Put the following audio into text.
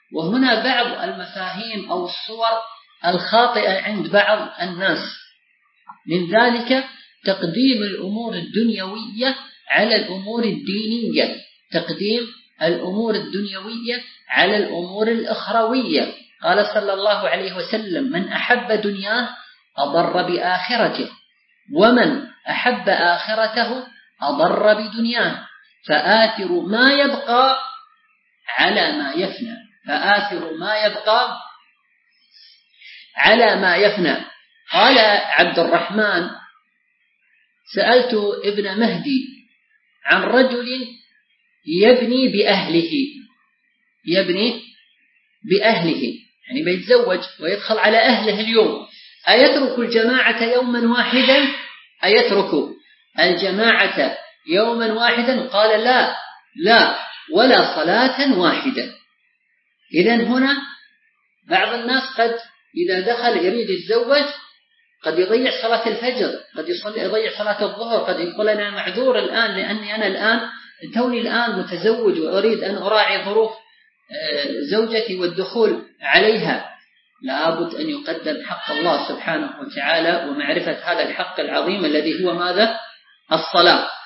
وهنا بعض المفاهيم أو الصور الخاطئة عند بعض الناس، من ذلك تقديم الأمور الدنيوية على الأمور الدينية، تقديم الأمور الدنيوية على الأمور الأخروية. قال صلى الله عليه وسلم: من أحب دنياه أضر بآخرته، ومن أحب آخرته أضر بدنياه، فآثر ما يبقى على ما يفنى، فآثر ما يبقى على ما يفنى. قال عبد الرحمن: سألت ابن مهدي عن رجل يبني بأهله، يعني بيتزوج ويدخل على أهله اليوم، أيترك الجماعة يوما واحدا؟ أيترك الجماعة يوما واحدا؟ قال: لا ولا صلاة واحدة. إذن هنا بعض الناس قد إذا دخل يريد يتزوج قد يضيع صلاة الفجر، قد يضيع صلاة الظهر، قد يقول: أنا معذور الآن لأني أنا توني الآن متزوج وأريد أن أراعي ظروف زوجتي والدخول عليها. لابد أن يقدم حق الله سبحانه وتعالى ومعرفة هذا الحق العظيم الذي هو ماذا؟ الصلاة.